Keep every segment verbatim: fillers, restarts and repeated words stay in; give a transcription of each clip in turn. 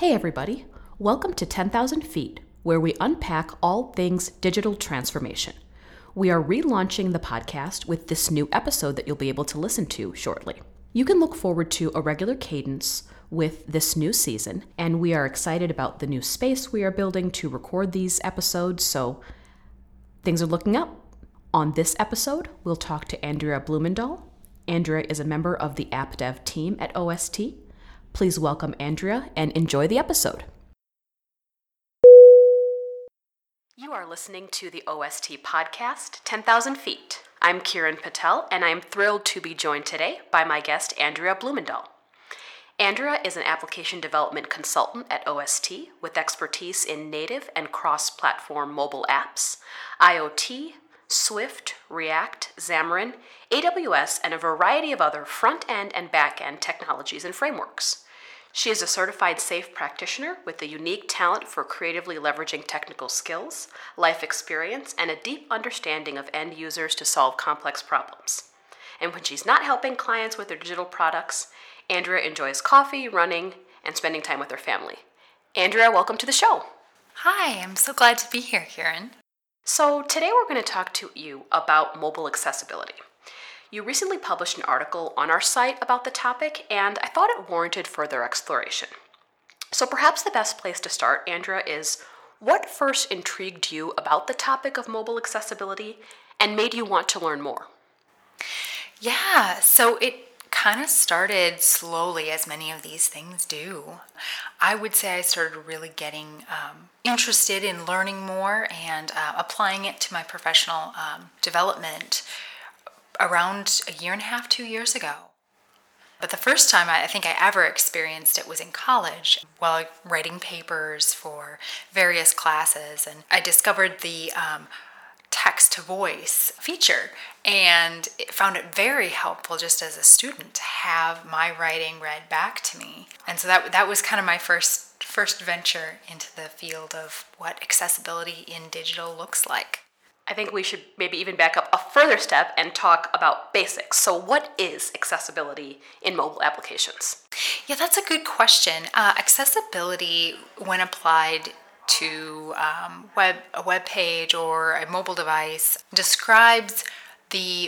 Hey everybody, welcome to ten thousand Feet, where we unpack all things digital transformation. We are relaunching the podcast with this new episode that you'll be able to listen to shortly. You can look forward to a regular cadence with this new season, and we are excited about the new space we are building to record these episodes, so things are looking up. On this episode, we'll talk to Andrea Blumendahl. Andrea is a member of the app dev team at O S T. Please welcome Andrea and enjoy the episode. You are listening to the O S T podcast, ten thousand Feet. I'm Kiran Patel, and I'm thrilled to be joined today by my guest, Andrea Blumendahl. Andrea is an application development consultant at O S T with expertise in native and cross-platform mobile apps, IoT, Swift, React, Xamarin, A W S, and a variety of other front-end and back-end technologies and frameworks. She is a certified SAFe practitioner with a unique talent for creatively leveraging technical skills, life experience, and a deep understanding of end users to solve complex problems. And when she's not helping clients with their digital products, Andrea enjoys coffee, running, and spending time with her family. Andrea, welcome to the show. Hi, I'm so glad to be here, Karen. So today we're going to talk to you about mobile accessibility. You recently published an article on our site about the topic, and I thought it warranted further exploration. So perhaps the best place to start, Andrea, is what first intrigued you about the topic of mobile accessibility and made you want to learn more? Yeah, so it kind of started slowly, as many of these things do. I would say I started really getting um, interested in learning more and uh, applying it to my professional um, development around a year and a half, two years ago. But the first time I think I ever experienced it was in college while writing papers for various classes. And I discovered the um, text-to-voice feature and found it very helpful just as a student to have my writing read back to me. And so that that was kind of my first first venture into the field of what accessibility in digital looks like. I think we should maybe even back up a further step and talk about basics. So what is accessibility in mobile applications? Yeah, that's a good question. Uh, accessibility, when applied to um, web a web page or a mobile device, describes the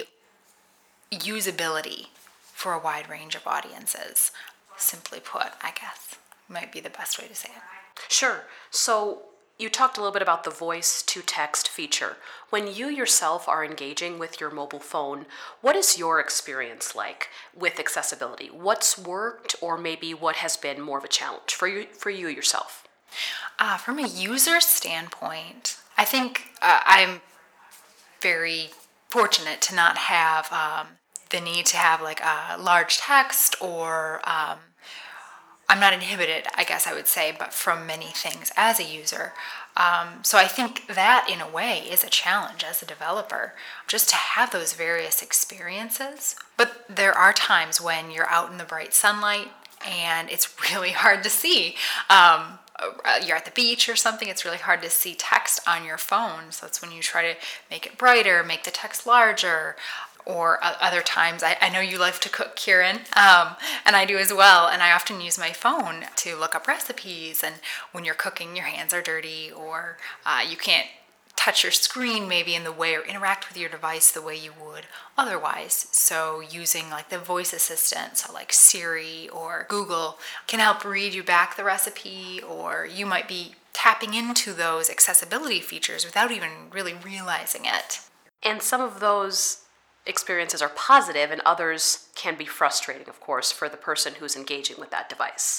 usability for a wide range of audiences. Simply put, I guess, might be the best way to say it. Sure. So you talked a little bit about the voice-to-text feature. When you yourself are engaging with your mobile phone, what is your experience like with accessibility? What's worked, or maybe what has been more of a challenge for you, for you yourself? Uh, from a user standpoint, I think uh, I'm very fortunate to not have um, the need to have like a large text or um, I'm not inhibited, I guess I would say, but from many things as a user. Um, so I think that, in a way, is a challenge as a developer, just to have those various experiences. But there are times when you're out in the bright sunlight and it's really hard to see. Um, you're at the beach or something, it's really hard to see text on your phone. So that's when you try to make it brighter, make the text larger. Or other times, I, I know you love to cook, Kieran, um, and I do as well, and I often use my phone to look up recipes, and when you're cooking, your hands are dirty, or uh, you can't touch your screen maybe in the way, or interact with your device the way you would otherwise. So using like the voice assistant, so like Siri or Google, can help read you back the recipe, or you might be tapping into those accessibility features without even really realizing it. And some of those experiences are positive, and others can be frustrating, of course, for the person who's engaging with that device.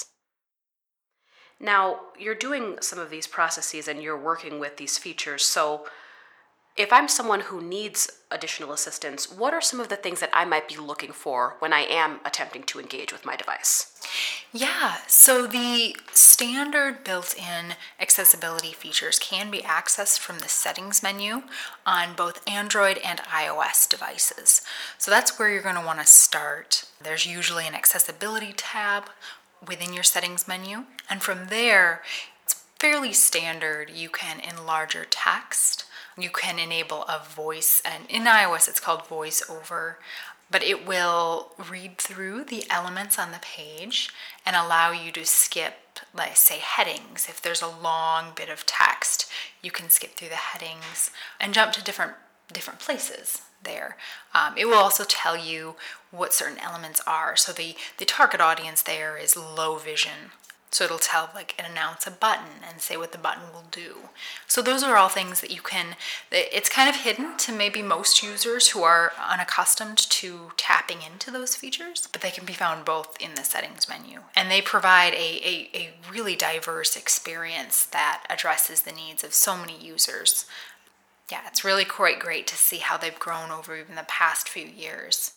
Now, you're doing some of these processes and you're working with these features, so if I'm someone who needs additional assistance, what are some of the things that I might be looking for when I am attempting to engage with my device? Yeah, so the standard built-in accessibility features can be accessed from the settings menu on both Android and iOS devices. So that's where you're going to want to start. There's usually an accessibility tab within your settings menu, and from there, it's fairly standard. You can enlarge your text. You can enable a voice, and in iOS it's called voice over but it will read through the elements on the page and allow you to skip, like say, headings. If there's a long bit of text, you can skip through the headings and jump to different different places there. Um, it will also tell you what certain elements are. So the, the target audience there is low vision. So it'll tell, like, and announce a button and say what the button will do. So those are all things that you can, it's kind of hidden to maybe most users who are unaccustomed to tapping into those features, but they can be found both in the settings menu. And they provide a, a, a really diverse experience that addresses the needs of so many users. Yeah, it's really quite great to see how they've grown over even the past few years.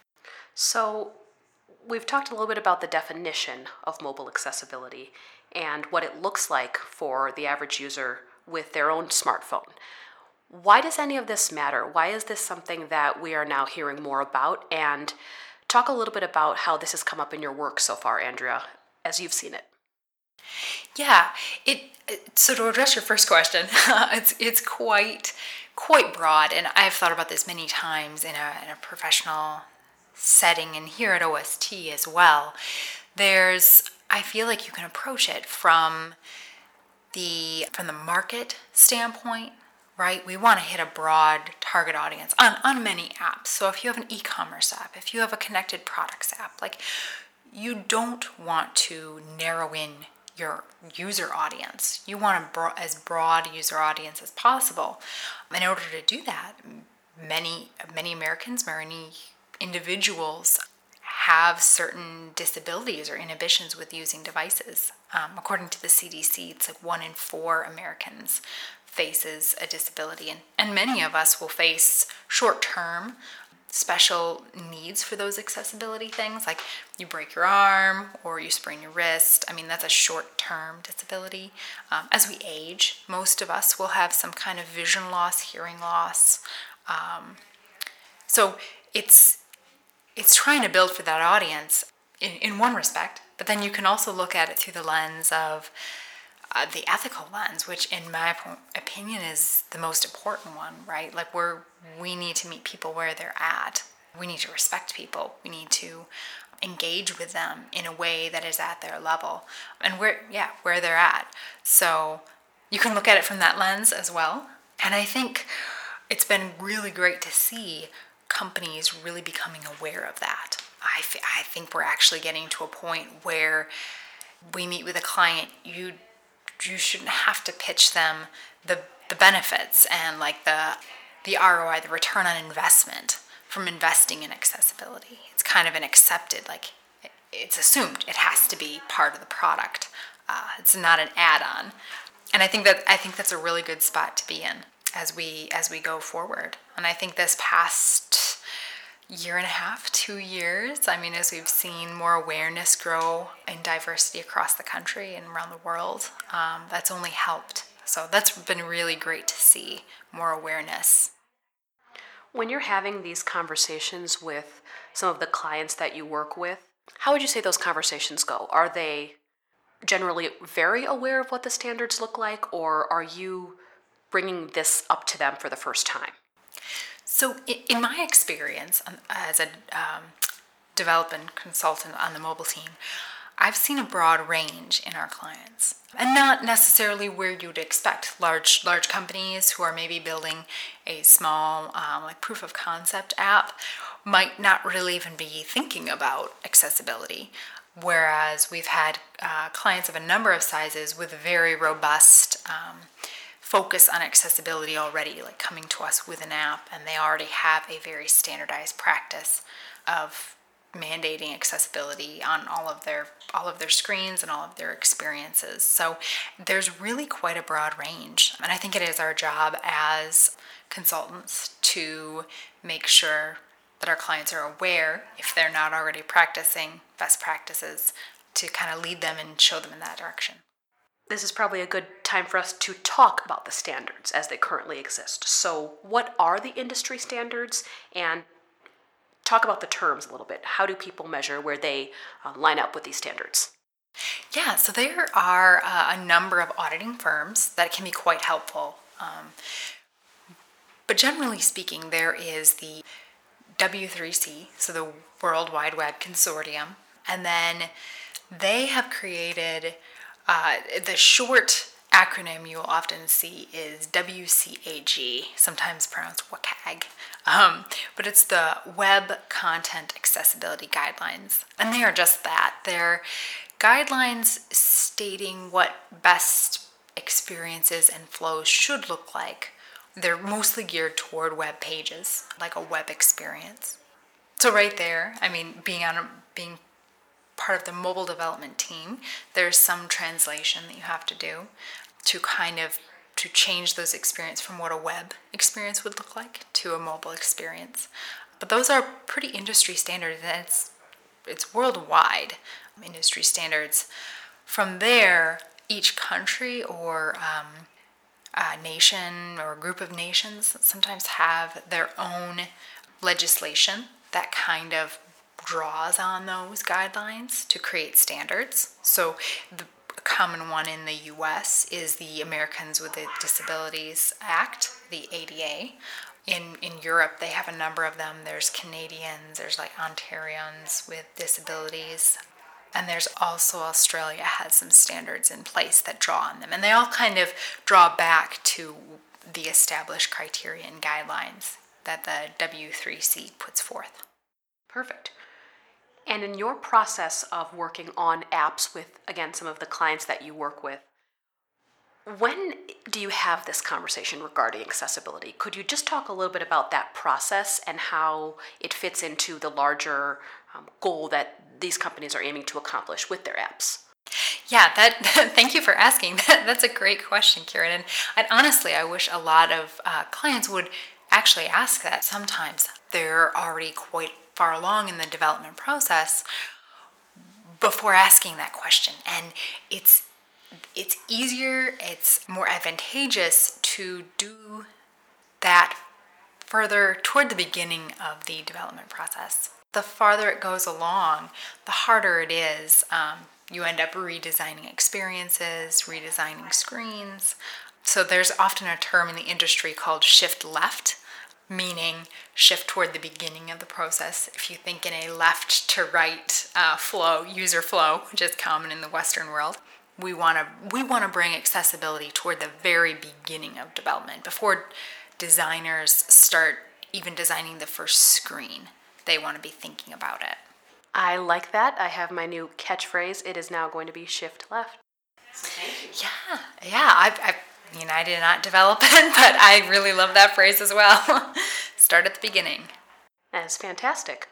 So we've talked a little bit about the definition of mobile accessibility and what it looks like for the average user with their own smartphone. Why does any of this matter? Why is this something that we are now hearing more about? And talk a little bit about how this has come up in your work so far, Andrea, as you've seen it. Yeah, it. So to address your first question, it's it's quite quite broad, and I've thought about this many times in a in a professional setting, and here at O S T as well. There's, I feel like you can approach it from the from the market standpoint, right? We want to hit a broad target audience on, on many apps. So if you have an e-commerce app, if you have a connected products app, like, you don't want to narrow in your user audience. You want a bro- as broad user audience as possible. In order to do that, many many Americans, many individuals have certain disabilities or inhibitions with using devices. Um, according to the C D C, it's like one in four Americans faces a disability, and, and many of us will face short-term special needs for those accessibility things, like you break your arm or you sprain your wrist. I mean, that's a short-term disability. Um, as we age, most of us will have some kind of vision loss, hearing loss. Um, so it's it's trying to build for that audience in, in one respect, but then you can also look at it through the lens of uh, the ethical lens, which in my opinion is the most important one, right? Like, we're, we need to meet people where they're at. We need to respect people. We need to engage with them in a way that is at their level and where, yeah, where they're at. So you can look at it from that lens as well. And I think it's been really great to see companies really becoming aware of that. I, th- I think we're actually getting to a point where we meet with a client, you you shouldn't have to pitch them the the benefits and like the the R O I, the return on investment from investing in accessibility. It's kind of an accepted, like, it's assumed it has to be part of the product. Uh, it's not an add-on, and I think that I think that's a really good spot to be in as we as we go forward. And I think this past year and a half, two years, I mean, as we've seen more awareness grow in diversity across the country and around the world, um, that's only helped. So that's been really great to see more awareness. When you're having these conversations with some of the clients that you work with, how would you say those conversations go? Are they generally very aware of what the standards look like, or are you bringing this up to them for the first time? So in my experience as a um, development consultant on the mobile team, I've seen a broad range in our clients, and not necessarily where you'd expect. Large large companies who are maybe building a small um, like proof of concept app might not really even be thinking about accessibility, whereas we've had uh, clients of a number of sizes with very robust um, focus on accessibility already, like coming to us with an app, and they already have a very standardized practice of mandating accessibility on all of their all of their screens and all of their experiences. So there's really quite a broad range, and I think it is our job as consultants to make sure that our clients are aware, if they're not already practicing best practices, to kind of lead them and show them in that direction. This is probably a good time for us to talk about the standards as they currently exist. So what are the industry standards, and talk about the terms a little bit. How do people measure where they uh, line up with these standards? Yeah, so there are uh, a number of auditing firms that can be quite helpful. Um, but generally speaking, there is the W three C, so the World Wide Web Consortium, and then they have created uh, the short acronym you will often see is W C A G, sometimes pronounced W C A G, um, but it's the Web Content Accessibility Guidelines, and they are just that. They're guidelines stating what best experiences and flows should look like. They're mostly geared toward web pages, like a web experience. So right there, I mean, being on a, being part of the mobile development team, there's some translation that you have to do to kind of to change those experience from what a web experience would look like to a mobile experience. But those are pretty industry standards, and it's it's worldwide industry standards. From there, each country or um, a nation or a group of nations sometimes have their own legislation that kind of draws on those guidelines to create standards. So the common one in the U S is the Americans with Disabilities Act, the A D A. In in Europe, they have a number of them. There's Canadians, there's like Ontarians with disabilities, and there's also Australia has some standards in place that draw on them. And they all kind of draw back to the established criteria and guidelines that the W three C puts forth. Perfect. And in your process of working on apps with, again, some of the clients that you work with, when do you have this conversation regarding accessibility? Could you just talk a little bit about that process and how it fits into the larger um, goal that these companies are aiming to accomplish with their apps? Yeah, that. Thank you for asking. That, that's a great question, Kieran. And, and honestly, I wish a lot of uh, clients would actually ask that. Sometimes they're already quite far along in the development process before asking that question, and it's it's easier, it's more advantageous to do that further toward the beginning of the development process. The farther it goes along, the harder it is. Um, you end up redesigning experiences, redesigning screens. So there's often a term in the industry called shift left, meaning shift toward the beginning of the process. If you think in a left to right uh, flow, user flow, which is common in the Western world, we want to we want to bring accessibility toward the very beginning of development before designers start even designing the first screen. They want to be thinking about it. I like that. I have my new catchphrase. It is now going to be shift left. Thank you. Yeah, yeah. I've, I've you know, I did not develop it, but I really love that phrase as well. Start at the beginning. That is fantastic.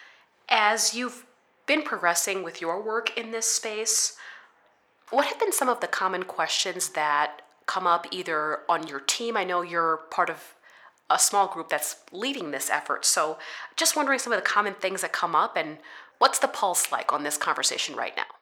As you've been progressing with your work in this space, what have been some of the common questions that come up either on your team? I know you're part of a small group that's leading this effort, so just wondering some of the common things that come up and what's the pulse like on this conversation right now?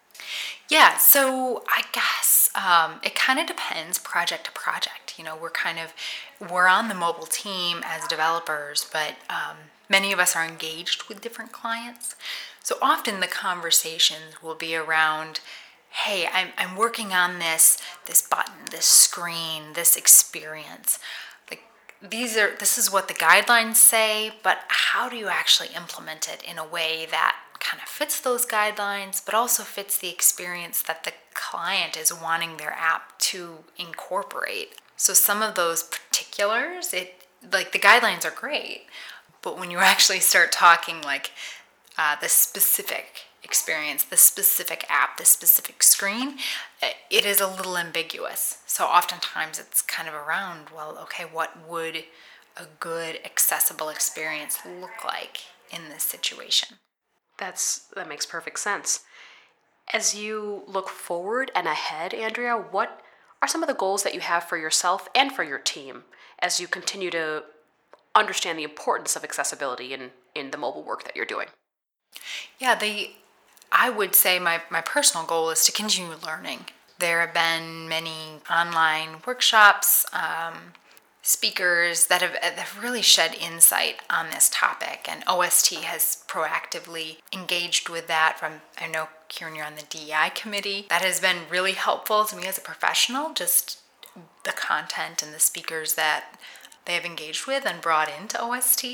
Yeah, so I guess um, it kind of depends project to project. You know, we're kind of, we're on the mobile team as developers, but um, many of us are engaged with different clients. So often the conversations will be around, hey, I'm, I'm working on this, this button, this screen, this experience. Like these are, this is what the guidelines say, but how do you actually implement it in a way that kind of fits those guidelines, but also fits the experience that the client is wanting their app to incorporate? So some of those particulars, it like the guidelines are great, but when you actually start talking like uh, the specific experience, the specific app, the specific screen, it is a little ambiguous. So oftentimes it's kind of around, well, okay, what would a good accessible experience look like in this situation? That's that makes perfect sense. As you look forward and ahead, Andrea, what are some of the goals that you have for yourself and for your team as you continue to understand the importance of accessibility in, in the mobile work that you're doing? Yeah, the I would say my, my personal goal is to continue learning. There have been many online workshops, um, speakers that have, that have really shed insight on this topic, and O S T has proactively engaged with that. From, I know, Kieran, you're on the D E I committee. That has been really helpful to me as a professional, just the content and the speakers that they have engaged with and brought into O S T.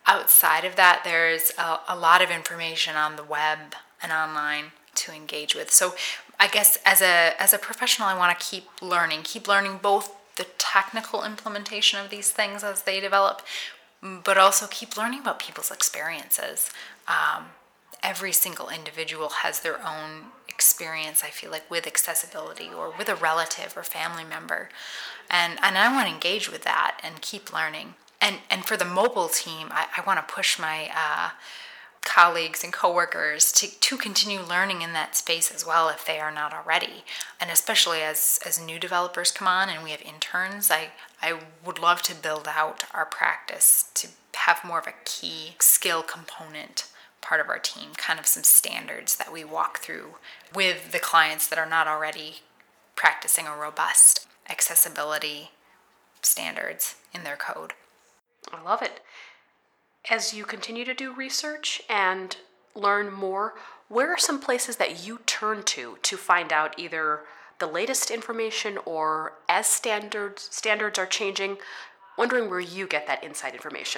Outside of that, there's a, a lot of information on the web and online to engage with. So I guess as a as a professional, I want to keep learning, keep learning both the technical implementation of these things as they develop, but also keep learning about people's experiences. Um, every single individual has their own experience, I feel like, with accessibility or with a relative or family member. And, and I want to engage with that and keep learning. And, and for the mobile team, I, I want to push my uh, colleagues and coworkers to, to continue learning in that space as well if they are not already. And especially as, as new developers come on and we have interns, I, I would love to build out our practice to have more of a key skill component part of our team, kind of some standards that we walk through with the clients that are not already practicing a robust accessibility standards in their code. I love it. As you continue to do research and learn more, where are some places that you turn to to find out either the latest information or as standards standards are changing, wondering where you get that inside information?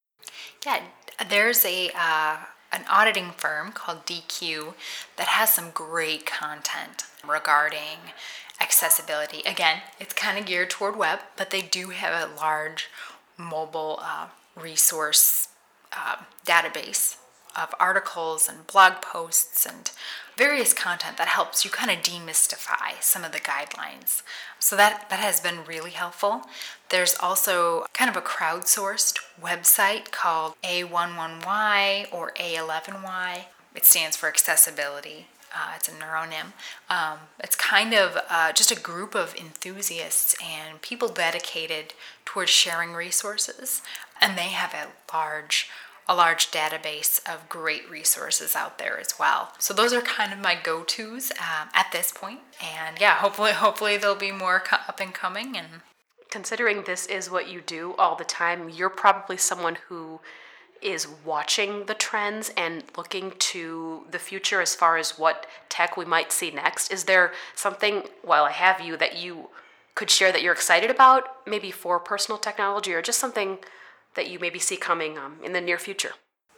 Yeah, there's a uh, an auditing firm called D Q that has some great content regarding accessibility. Again, it's kind of geared toward web, but they do have a large mobile uh, resource uh, database of articles and blog posts and various content that helps you kind of demystify some of the guidelines. So that, that has been really helpful. There's also kind of a crowdsourced website called A eleven Y or A eleven Y. It stands for accessibility. Uh, it's a neuronym. Um, it's kind of uh, just a group of enthusiasts and people dedicated towards sharing resources, and they have a large a large database of great resources out there as well. So those are kind of my go-tos um, at this point. And yeah, hopefully hopefully there'll be more co- up and coming. And considering this is what you do all the time, you're probably someone who is watching the trends and looking to the future as far as what tech we might see next. Is there something, while I have you, that you could share that you're excited about, maybe for personal technology, or just something that you maybe see coming um, in the near future?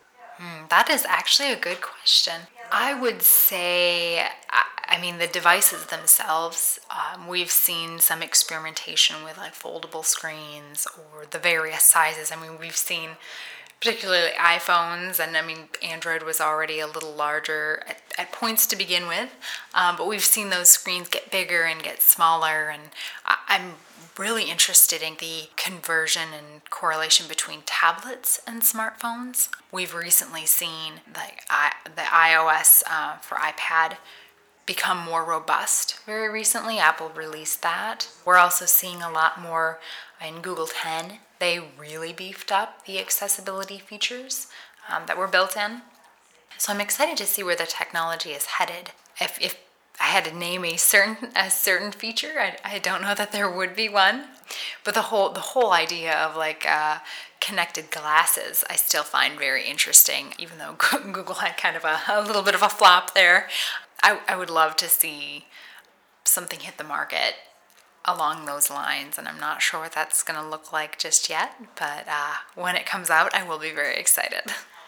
Mm, that is actually a good question. I would say, I, I mean, the devices themselves, um, we've seen some experimentation with like foldable screens or the various sizes. I mean, we've seen particularly iPhones, and I mean, Android was already a little larger at, at points to begin with, um, but we've seen those screens get bigger and get smaller, and I, I'm really interested in the conversion and correlation between tablets and smartphones. We've recently seen the, I, the iOS uh, for iPad become more robust. Very recently, Apple released that. We're also seeing a lot more in Google ten. They really beefed up the accessibility features um, that were built in. So I'm excited to see where the technology is headed. If, if I had to name a certain a certain feature, I, I don't know that there would be one. But the whole the whole idea of like uh, connected glasses, I still find very interesting. Even though Google had kind of a, a little bit of a flop there, I, I would love to see something hit the market along those lines, and I'm not sure what that's going to look like just yet, but uh, when it comes out, I will be very excited.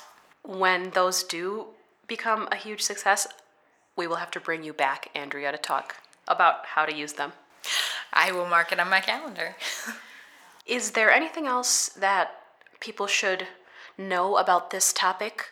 When those do become a huge success, we will have to bring you back, Andrea, to talk about how to use them. I will mark it on my calendar. Is there anything else that people should know about this topic?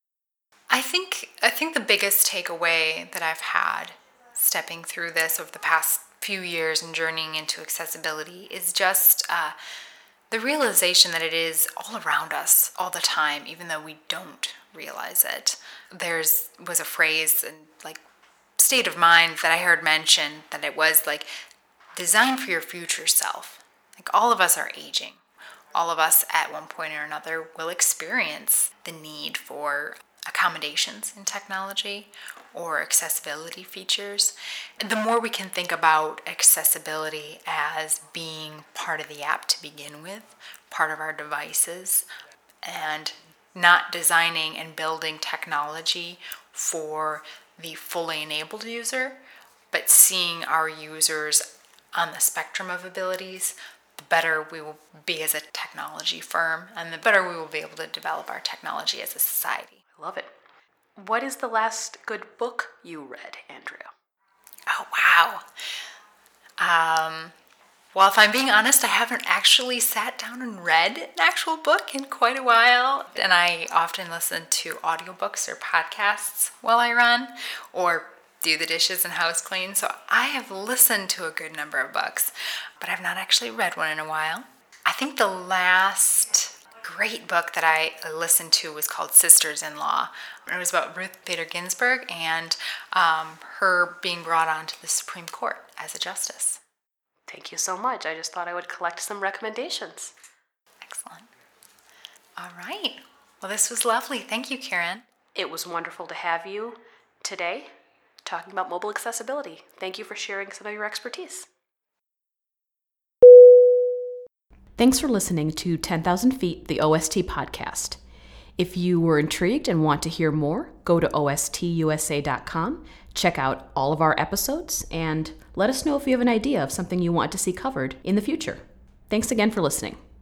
I think I think the biggest takeaway that I've had stepping through this over the past few years and journeying into accessibility is just uh, the realization that it is all around us all the time, even though we don't realize it. There's was a phrase and like state of mind that I heard mentioned that it was like design for your future self. Like all of us are aging. All of us at one point or another will experience the need for accommodations in technology or accessibility features. And the more we can think about accessibility as being part of the app to begin with, part of our devices, and not designing and building technology for the fully enabled user, but seeing our users on the spectrum of abilities, the better we will be as a technology firm, and the better we will be able to develop our technology as a society. I love it. What is the last good book you read, Andrea? Oh, wow. Um, well, if I'm being honest, I haven't actually sat down and read an actual book in quite a while. And I often listen to audiobooks or podcasts while I run or do the dishes and house clean. So I have listened to a good number of books, but I've not actually read one in a while. I think the last great book that I listened to was called Sisters-in-Law. It was about Ruth Bader Ginsburg and um, her being brought onto the Supreme Court as a justice. Thank you so much. I just thought I would collect some recommendations. Excellent. All right. Well, this was lovely. Thank you, Karen. It was wonderful to have you today talking about mobile accessibility. Thank you for sharing some of your expertise. Thanks for listening to ten thousand Feet, the O S T podcast. If you were intrigued and want to hear more, go to O S T U S A dot com, check out all of our episodes, and let us know if you have an idea of something you want to see covered in the future. Thanks again for listening.